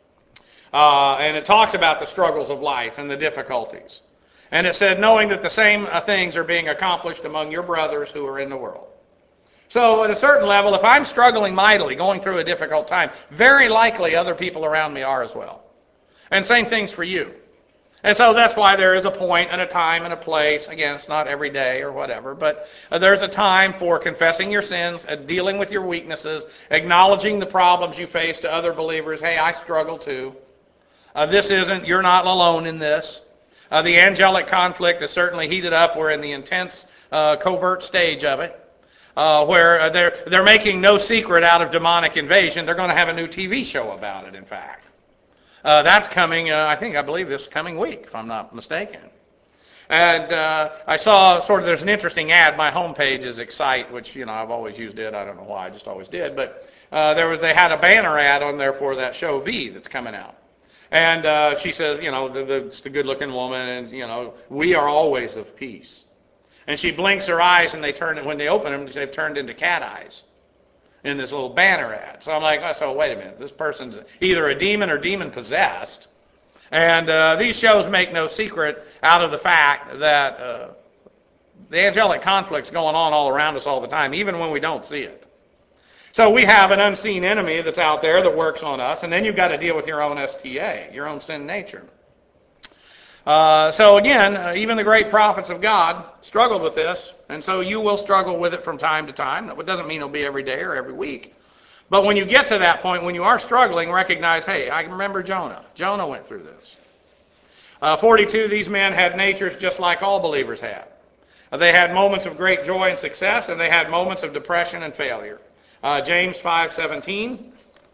A: Uh, and it talks about the struggles of life and the difficulties. And it said, knowing that the same uh, things are being accomplished among your brothers who are in the world. So at a certain level, if I'm struggling mightily, going through a difficult time, very likely other people around me are as well. And same things for you. And so that's why there is a point and a time and a place. Again, it's not every day or whatever, but uh, there's a time for confessing your sins, uh, dealing with your weaknesses, acknowledging the problems you face to other believers. Hey, I struggle too. Uh, this isn't, you're not alone in this. Uh, the angelic conflict is certainly heated up. We're in the intense, uh, covert stage of it. Uh, where uh, they're they're making no secret out of demonic invasion. They're going to have a new T V show about it, in fact. Uh, that's coming, uh, I think, I believe this coming week, if I'm not mistaken. And uh, I saw sort of, there's an interesting ad. My homepage is Excite, which, you know, I've always used it. I don't know why, I just always did. But uh, there was they had a banner ad on there for that show V that's coming out. And uh, she says, you know, the, the, it's the good-looking woman, and, you know, we are always of peace. And she blinks her eyes, and they turn, when they open them, they've turned into cat eyes in this little banner ad. So I'm like, oh, so wait a minute. This person's either a demon or demon-possessed. And uh, these shows make no secret out of the fact that uh, the angelic conflict's going on all around us all the time, even when we don't see it. So we have an unseen enemy that's out there that works on us, and then you've got to deal with your own S T A, your own sin nature. Uh, so again, uh, even the great prophets of God struggled with this, and so you will struggle with it from time to time. That doesn't mean it'll be every day or every week. But when you get to that point, when you are struggling, recognize, hey, I remember Jonah. Jonah went through this. Uh, forty-two, these men had natures just like all believers have. Uh, they had moments of great joy and success, and they had moments of depression and failure. Uh, James five seventeen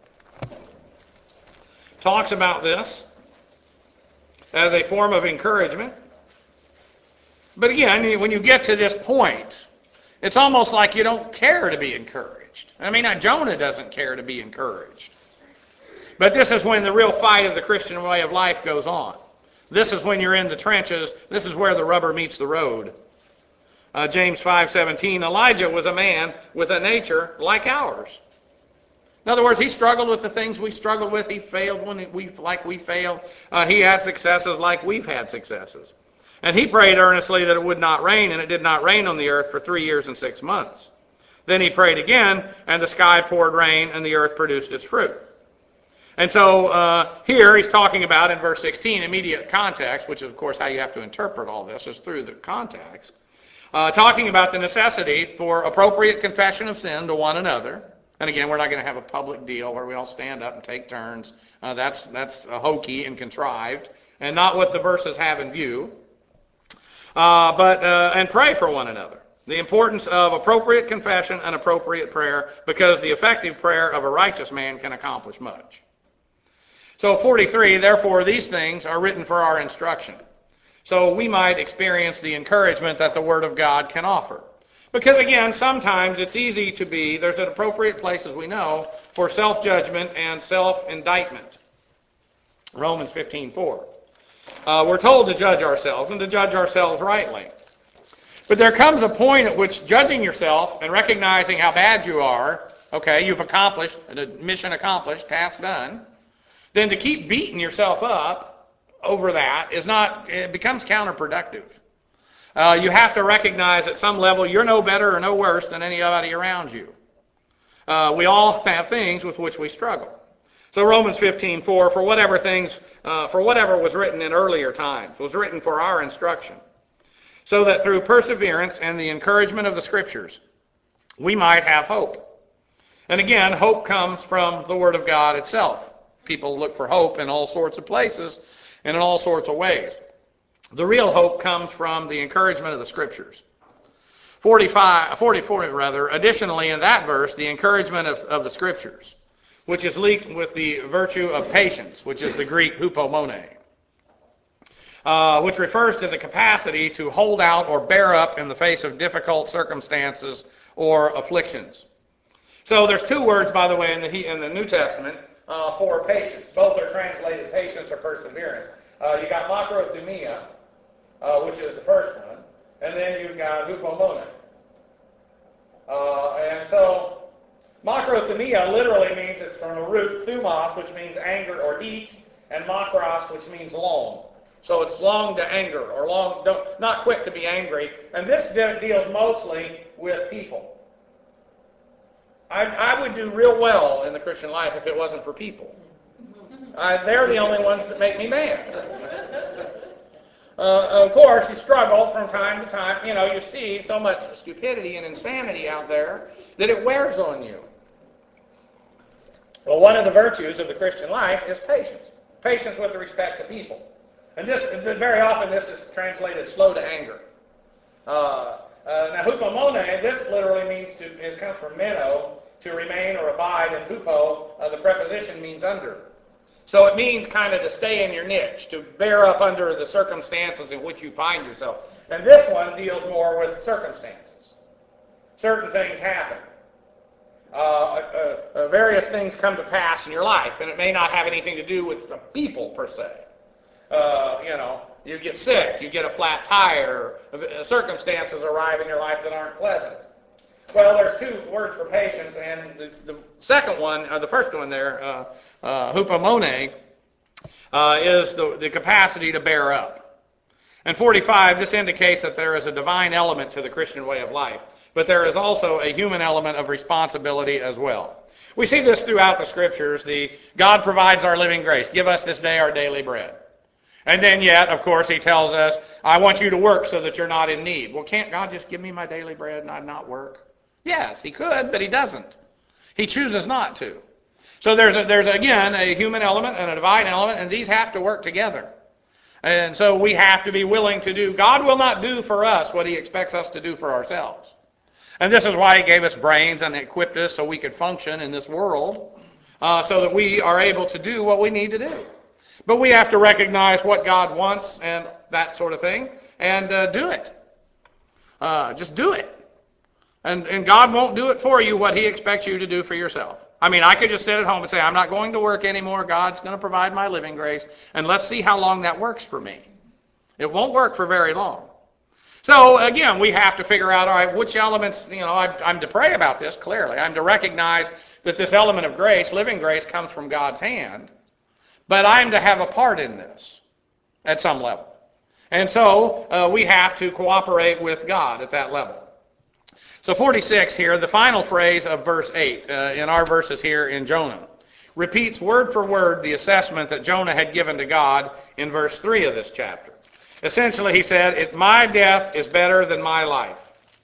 A: talks about this as a form of encouragement. But again, when you get to this point, it's almost like you don't care to be encouraged. I mean, Jonah doesn't care to be encouraged. But this is when the real fight of the Christian way of life goes on. This is when you're in the trenches. This is where the rubber meets the road. Uh, James five seventeen, Elijah was a man with a nature like ours. In other words, he struggled with the things we struggled with. He failed when we, like we failed. Uh, he had successes like we've had successes. And he prayed earnestly that it would not rain, and it did not rain on the earth for three years and six months. Then he prayed again, and the sky poured rain, and the earth produced its fruit. And so uh, here he's talking about in verse sixteen, immediate context, which is, of course, how you have to interpret all this, is through the context. Uh, talking about the necessity for appropriate confession of sin to one another. And again, we're not going to have a public deal where we all stand up and take turns. Uh, that's that's uh, hokey and contrived, and not what the verses have in view. Uh, but uh, and pray for one another. The importance of appropriate confession and appropriate prayer, because the effective prayer of a righteous man can accomplish much. So forty-three, therefore these things are written for our instruction, so we might experience the encouragement that the Word of God can offer. Because again, sometimes it's easy to be, there's an appropriate place, as we know, for self-judgment and self-indictment. Romans fifteen four. Uh, we're told to judge ourselves and to judge ourselves rightly. But there comes a point at which judging yourself and recognizing how bad you are, okay, you've accomplished, mission accomplished, task done, then to keep beating yourself up over that is not, it becomes counterproductive. Uh, you have to recognize at some level you're no better or no worse than anybody around you. Uh, we all have things with which we struggle. So Romans fifteen four, for whatever things, uh, for whatever was written in earlier times, was written for our instruction, so that through perseverance and the encouragement of the Scriptures, we might have hope. And again, hope comes from the Word of God itself. People look for hope in all sorts of places and in all sorts of ways. The real hope comes from the encouragement of the Scriptures. forty-five, forty-four, rather, additionally in that verse, the encouragement of, of the Scriptures, which is linked with the virtue of patience, which is the Greek hupomone, uh, which refers to the capacity to hold out or bear up in the face of difficult circumstances or afflictions. So there's two words, by the way, in the, in the New Testament uh, for patience. Both are translated patience or perseverance. Uh, you got makrothumia, uh, which is the first one, and then you've got hupomone. Uh, and so makrothumia literally means it's from a root, thumos, which means anger or heat, and makros, which means long. So it's long to anger, or long, don't, not quick to be angry. And this de- deals mostly with people. I, I would do real well in the Christian life if it wasn't for people. I, they're the only ones that make me mad. Uh, of course, you struggle from time to time. You know, you see so much stupidity and insanity out there that it wears on you. Well, one of the virtues of the Christian life is patience. Patience with respect to people. And this, very often, this is translated slow to anger. Uh, uh, now, hupomone, this literally means to, it comes from meno, to remain or abide, and hupo, uh, the preposition means under. So it means kind of to stay in your niche, to bear up under the circumstances in which you find yourself. And this one deals more with circumstances. Certain things happen. Uh, uh, uh, various things come to pass in your life, and it may not have anything to do with the people per se. Uh, you know, you get sick, you get a flat tire, uh, circumstances arrive in your life that aren't pleasant. Well, there's two words for patience, and the, the second one, or the first one there, uh, uh, hupomone, uh, is the, the capacity to bear up. And forty-five, this indicates that there is a divine element to the Christian way of life, but there is also a human element of responsibility as well. We see this throughout the Scriptures. The God provides our living grace. Give us this day our daily bread. And then yet, of course, he tells us, I want you to work so that you're not in need. Well, can't God just give me my daily bread and I'd not work? Yes, he could, but he doesn't. He chooses not to. So there's, a, there's again, a human element and a divine element, and these have to work together. And so we have to be willing to do. God will not do for us what he expects us to do for ourselves. And this is why he gave us brains and equipped us so we could function in this world, uh, so that we are able to do what we need to do. But we have to recognize what God wants and that sort of thing, and uh, do it. Uh, just do it. And, and God won't do it for you what he expects you to do for yourself. I mean, I could just sit at home and say, I'm not going to work anymore. God's going to provide my living grace, and let's see how long that works for me. It won't work for very long. So, again, we have to figure out, all right, which elements, you know, I, I'm to pray about this, clearly. I'm to recognize that this element of grace, living grace, comes from God's hand. But I'm to have a part in this at some level. And so uh, we have to cooperate with God at that level. So forty-six here, the final phrase of verse eight uh, in our verses here in Jonah, repeats word for word the assessment that Jonah had given to God in verse three of this chapter. Essentially, he said, my death is better than my life.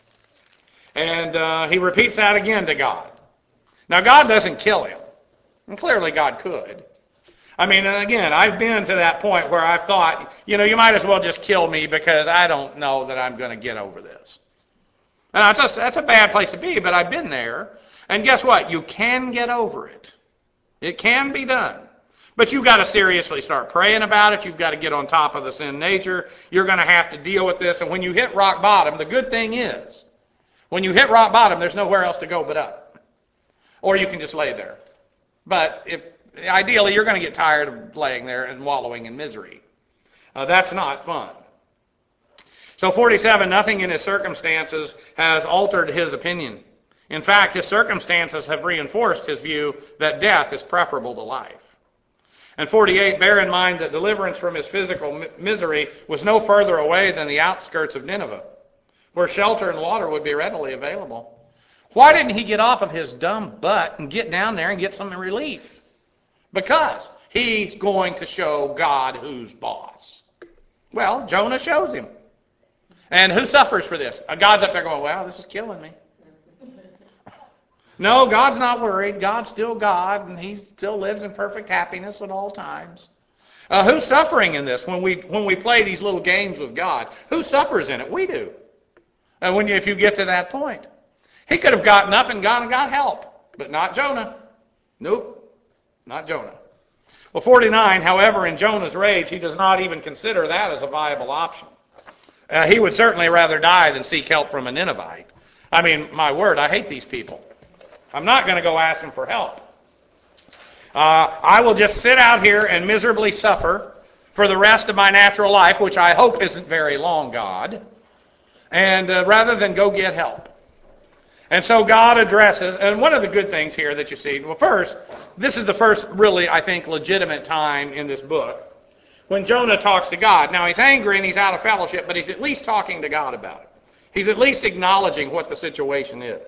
A: And uh, he repeats that again to God. Now, God doesn't kill him. And clearly God could. I mean, again, I've been to that point where I've thought, you know, you might as well just kill me because I don't know that I'm going to get over this. And that's a, that's a bad place to be, but I've been there. And guess what? You can get over it. It can be done. But you've got to seriously start praying about it. You've got to get on top of the sin nature. You're going to have to deal with this. And when you hit rock bottom, the good thing is, when you hit rock bottom, there's nowhere else to go but up. Or you can just lay there. But if ideally, you're going to get tired of laying there and wallowing in misery. Uh, that's not fun. So forty-seven, nothing in his circumstances has altered his opinion. In fact, his circumstances have reinforced his view that death is preferable to life. And forty-eight, bear in mind that deliverance from his physical misery was no further away than the outskirts of Nineveh, where shelter and water would be readily available. Why didn't he get off of his dumb butt and get down there and get some relief? Because he's going to show God who's boss. Well, Jonah shows him. And who suffers for this? God's up there going, well, this is killing me. No, God's not worried. God's still God, and he still lives in perfect happiness at all times. Uh, who's suffering in this when we when we play these little games with God? Who suffers in it? We do. And when you, if you get to that point. He could have gotten up and gone and got help, but not Jonah. Nope, not Jonah. Well, forty-nine, however, in Jonah's rage, he does not even consider that as a viable option. Uh, he would certainly rather die than seek help from a Ninevite. I mean, my word, I hate these people. I'm not going to go ask them for help. Uh, I will just sit out here and miserably suffer for the rest of my natural life, which I hope isn't very long, God, and uh, rather than go get help. And so God addresses, and one of the good things here that you see, well, first, this is the first really, I think, legitimate time in this book when Jonah talks to God. Now, he's angry and he's out of fellowship, but he's at least talking to God about it. He's at least acknowledging what the situation is.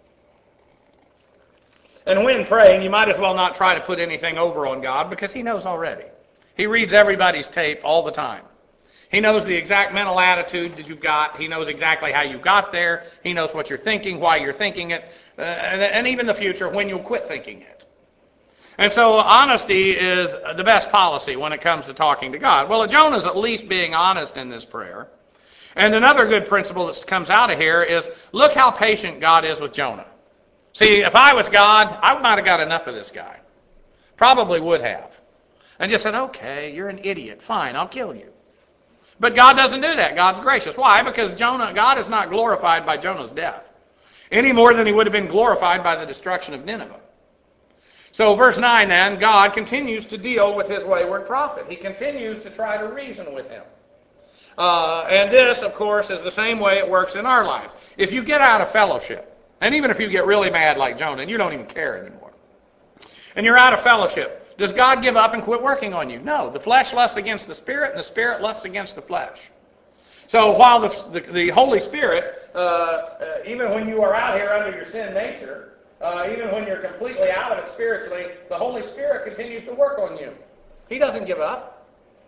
A: And when praying, you might as well not try to put anything over on God because he knows already. He reads everybody's tape all the time. He knows the exact mental attitude that you've got. He knows exactly how you got there. He knows what you're thinking, why you're thinking it, uh, and, and even the future when you'll quit thinking it. And so honesty is the best policy when it comes to talking to God. Well, Jonah's at least being honest in this prayer. And another good principle that comes out of here is look how patient God is with Jonah. See, if I was God, I might have got enough of this guy. Probably would have. And just said, okay, you're an idiot. Fine, I'll kill you. But God doesn't do that. God's gracious. Why? Because Jonah, God is not glorified by Jonah's death, any more than he would have been glorified by the destruction of Nineveh. So verse nine then, God continues to deal with his wayward prophet. He continues to try to reason with him. Uh, and this, of course, is the same way it works in our life. If you get out of fellowship, and even if you get really mad like Jonah and you don't even care anymore, and you're out of fellowship, does God give up and quit working on you? No. The flesh lusts against the Spirit, and the Spirit lusts against the flesh. So while the, the, the Holy Spirit, uh, uh, even when you are out here under your sin nature, uh, even when you're completely out of it spiritually, the Holy Spirit continues to work on you. He doesn't give up.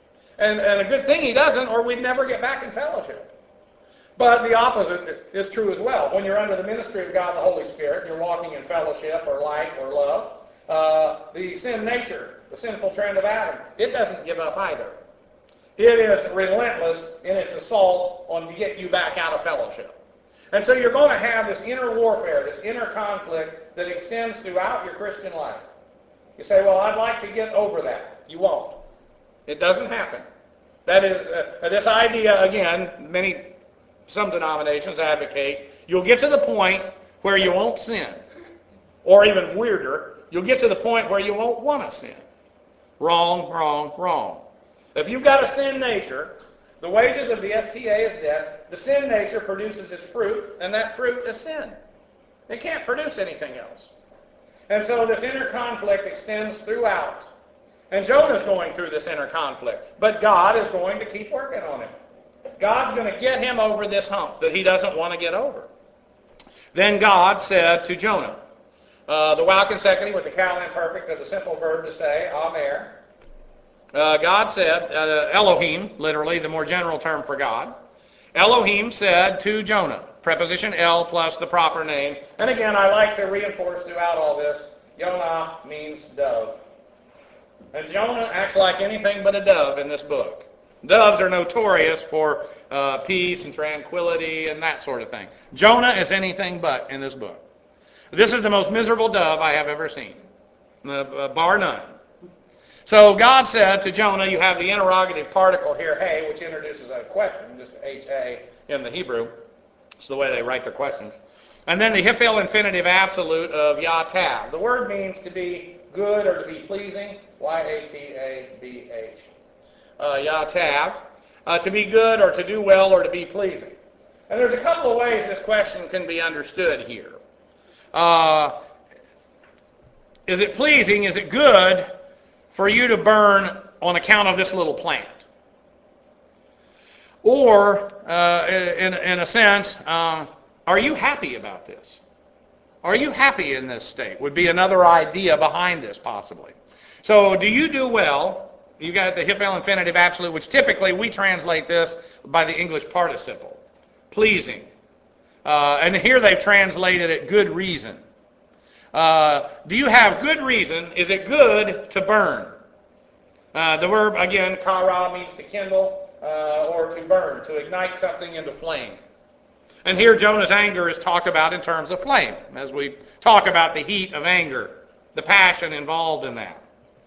A: And, and a good thing he doesn't, or we'd never get back in fellowship. But the opposite is true as well. When you're under the ministry of God the Holy Spirit, you're walking in fellowship or light or love, uh, the sin nature, the sinful trend of Adam, it doesn't give up either. It is relentless in its assault on to get you back out of fellowship. And so you're going to have this inner warfare, this inner conflict that extends throughout your Christian life. You say, well, I'd like to get over that. You won't. It doesn't happen. That is, uh, this idea, again, many, some denominations advocate, you'll get to the point where you won't sin. Or even weirder, you'll get to the point where you won't want to sin. Wrong, wrong, wrong. If you've got a sin nature, the wages of the S T A is death. The sin nature produces its fruit, and that fruit is sin. It can't produce anything else. And so this inner conflict extends throughout. And Jonah's going through this inner conflict. But God is going to keep working on him. God's going to get him over this hump that he doesn't want to get over. Then God said to Jonah, uh, the wow consecutive with the cal imperfect of the simple verb to say, Amer. Uh, God said, uh, Elohim, literally the more general term for God. Elohim said to Jonah, preposition El plus the proper name. And again, I like to reinforce throughout all this, Yonah means dove. And Jonah acts like anything but a dove in this book. Doves are notorious for uh, peace and tranquility and that sort of thing. Jonah is anything but in this book. This is the most miserable dove I have ever seen, uh, bar none. So God said to Jonah, you have the interrogative particle here, hey, which introduces a question, just H A in the Hebrew. It's the way they write their questions. And then the Hiphil infinitive absolute of Yatav. The word means to be good or to be pleasing, Y A T A B H. Uh, Yatav, uh, to be good or to do well or to be pleasing. And there's a couple of ways this question can be understood here. Uh, is it pleasing, is it good for you to burn on account of this little plant? Or, uh, in, in a sense, um, are you happy about this? Are you happy in this state? Would be another idea behind this, possibly. So, do you do well? You got the Hiphil infinitive absolute, which typically we translate this by the English participle. Pleasing. Uh, and here they've translated it good reason. Uh, do you have good reason? Is it good to burn? Uh, the verb, again, kara, means to kindle uh, or to burn, to ignite something into flame. And here Jonah's anger is talked about in terms of flame, as we talk about the heat of anger, the passion involved in that.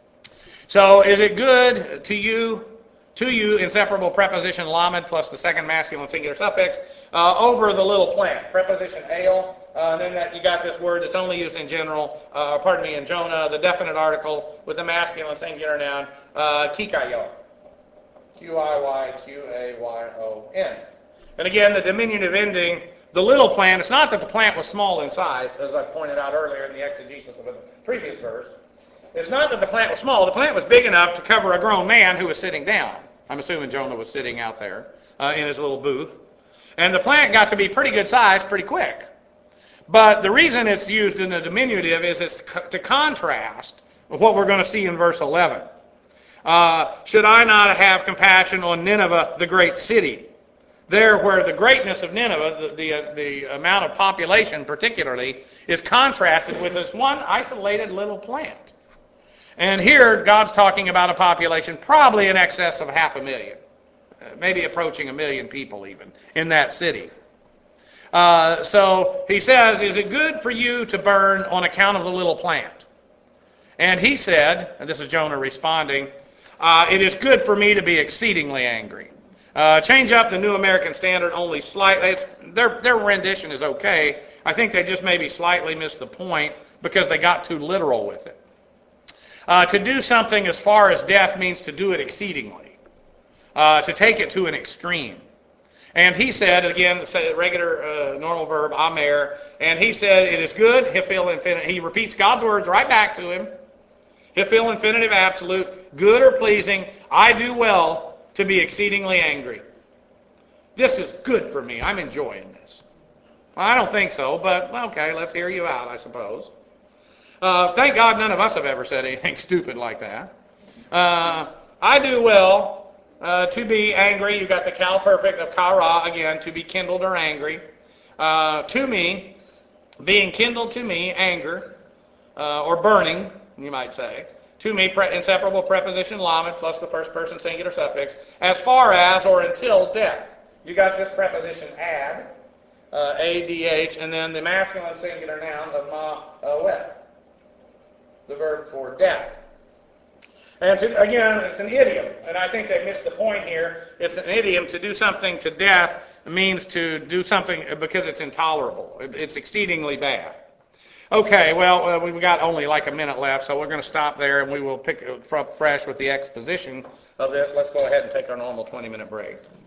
A: So is it good to you, to you, inseparable preposition lamed plus the second masculine singular suffix, uh, over the little plant, preposition ale, uh, and then that you got this word that's only used in general, uh, pardon me, in Jonah, the definite article with the masculine singular noun, uh, kikayon, Q I Y Q A Y O N. And again, the diminutive ending, the little plant, it's not that the plant was small in size, as I pointed out earlier in the exegesis of the previous verse. It's not that the plant was small. The plant was big enough to cover a grown man who was sitting down. I'm assuming Jonah was sitting out there uh, in his little booth. And the plant got to be pretty good size pretty quick. But the reason it's used in the diminutive is it's to contrast with what we're going to see in verse eleven. Uh, should I not have compassion on Nineveh, the great city? There where the greatness of Nineveh, the, the, uh, the amount of population particularly, is contrasted with this one isolated little plant. And here, God's talking about a population probably in excess of half a million, maybe approaching a million people even, in that city. Uh, so he says, is it good for you to burn on account of the little plant? And he said, and this is Jonah responding, uh, it is good for me to be exceedingly angry. Uh, change up the New American Standard only slightly. It's, their, their rendition is okay. I think they just maybe slightly missed the point because they got too literal with it. Uh, to do something as far as death means to do it exceedingly, uh, to take it to an extreme. And he said, again, the regular uh, normal verb, amer, and he said, it is good, Hiphil infinitive. He repeats God's words right back to him. Hiphil infinitive absolute, good or pleasing, I do well to be exceedingly angry. This is good for me. I'm enjoying this. Well, I don't think so, but okay, let's hear you out, I suppose. Uh, thank God none of us have ever said anything stupid like that. Uh, I do well Uh, to be angry, you got the cal perfect of kara, again, to be kindled or angry. Uh, to me, being kindled to me, anger, uh, or burning, you might say. To me, pre- inseparable preposition lamed plus the first person singular suffix, as far as or until death. You got this preposition ad, uh, A D H, and then the masculine singular noun of ma uh, wet, the verb for death. And to, again, it's an idiom, and I think they missed the point here. It's an idiom. To do something to death means to do something because it's intolerable. It's exceedingly bad. Okay, well, uh, we've got only like a minute left, so we're going to stop there, and we will pick up fresh with the exposition of this. Let's go ahead and take our normal twenty-minute break.